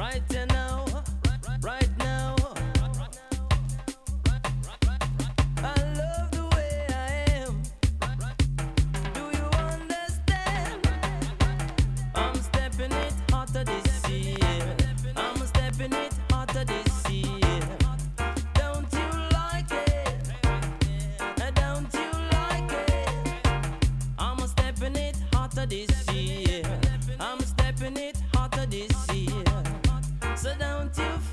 right here now, right now. I love the way I am. Do you understand? I'm stepping it hotter this year. I'm stepping it hotter this year. Don't you like it? Don't you like it? I'm stepping it hotter this year. I'm stepping it hotter this year. So don't you